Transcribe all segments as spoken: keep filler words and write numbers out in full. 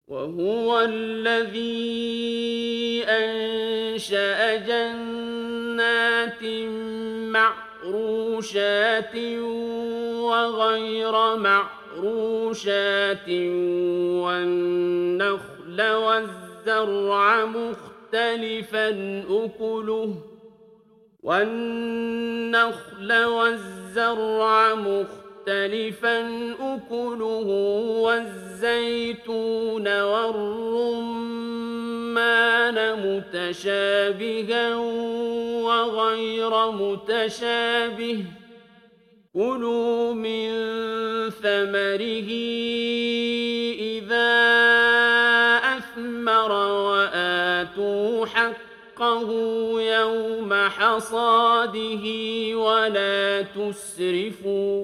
وهو الذي أنشأ جنات معروشات وغير معروشات والنخل والزرع مختلفا أكله والنخل والزرع مختلفا أكله والزيتون والرمان متشابها وغير متشابه كلوا من ثمره إذا أثمر وآتوا حقه يوم حصاده ولا تسرفوا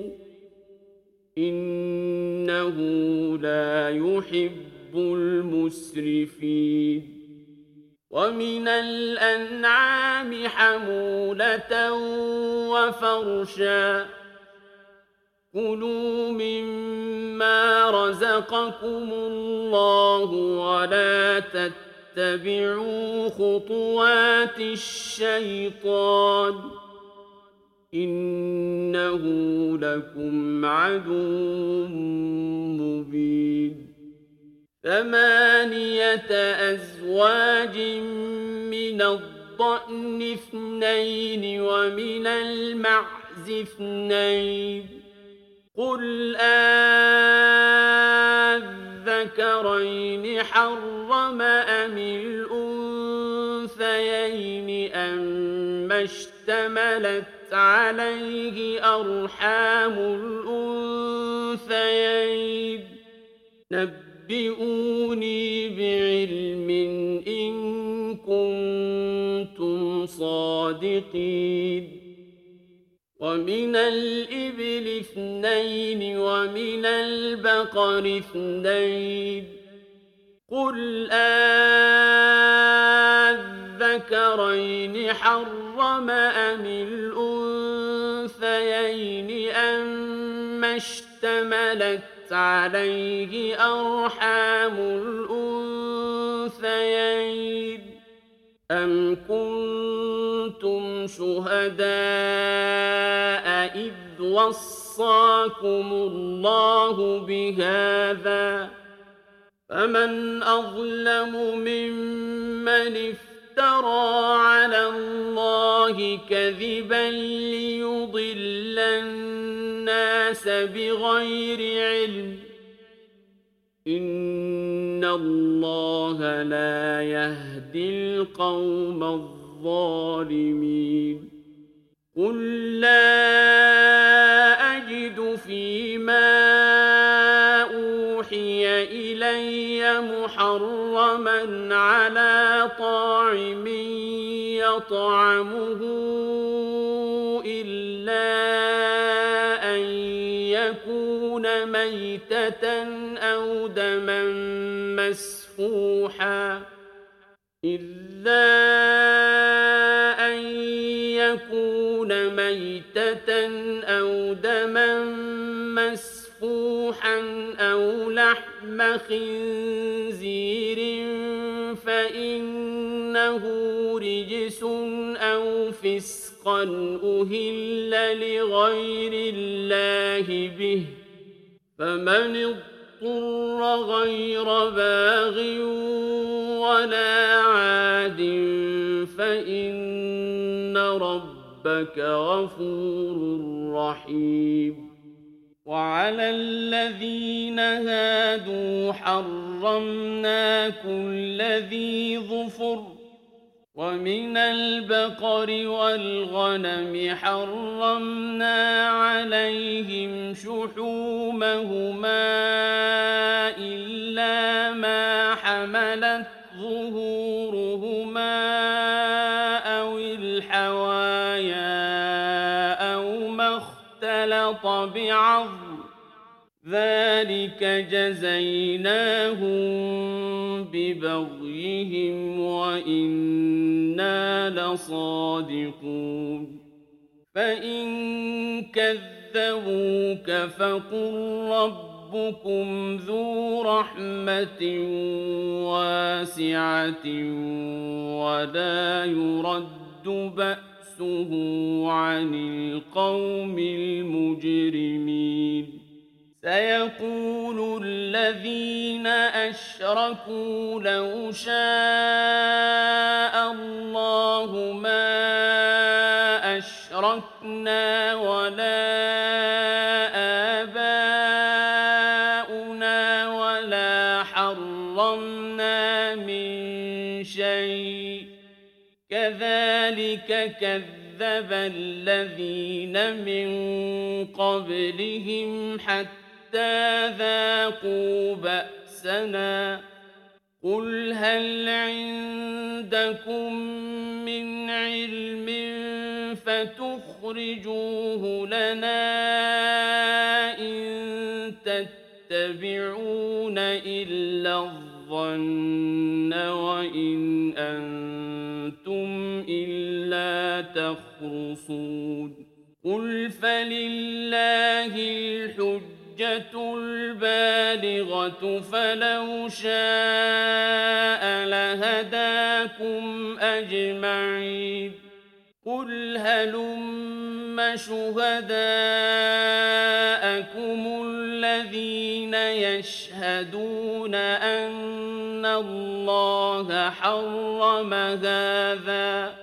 إنه لا يحب المسرفين ومن الأنعام حمولة وفرشا كلوا مما رزقكم الله ولا تتبعوا خطوات الشيطان إنه لكم عدو مبين ثمانية أزواج من الضأن اثنين ومن المعز اثنين قل أذكرين حرم أم الأنثيين أما اشتملت عليه أرحام الأنثيين نبئوني بعلم إن كنتم صادقين ومن الإبل اثنين ومن البقر اثنين قل أذكرين حرم أم الأنثيين أما اشتملت عليه أرحام الأنثيين أم كنتم شهداء إذ وصاكم الله بهذا فمن أظلم ممن افترى على الله كذبا ليضل الناس بغير علم إن الله لا يهدي القوم الظالمين قل لا أجد فيما أوحي إلي محرما على طاعم يطعمه إلا أن يكون ميتة أو دما مسفوحا إلا أن يكون ميتة أو دما مسفوحا أو لحم خنزير فإنه رجس أو فسقا أهل لغير الله به فمن اضطر غير باغ ولا عاد فإن ربك غفور رحيم وعلى الذين هادوا حرمنا كل ذي ظفر ومن البقر والغنم حرمنا عليهم شحومهما إلا ما حملت ظهورهما أو الحوايا أو ما اختلط بعظم ذلك جزيناهم ببغيهم وإنا لصادقون فإن كذبوك فقل رب ربكم ذو رحمة واسعة ولا يرد بأسه عن القوم المجرمين سيقول الذين أشركوا لو شاء الله ما أشركنا ولا آباؤنا ولا حرمنا من شيء كذلك كذب الذين من قبلهم حتى ذاقوا بأسنا قل هل عندكم من علم فتخرجوه لنا إن تتبعون إلا الظن وإن أنتم إلا تخرصون قل فلله الحجة البالغة فلو شاء لهداكم أجمعين قل هلم شهداءكم الذين يشهدون أن الله حرم هذا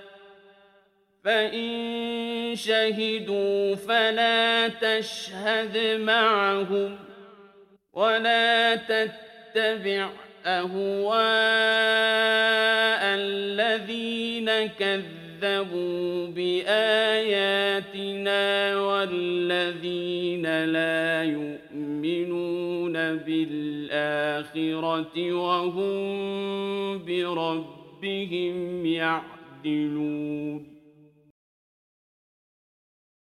فإن شهدوا فلا تشهد معهم ولا تتبع أهواء الذين كذبوا بآياتنا والذين لا يؤمنون بالآخرة وهم بربهم يعدلون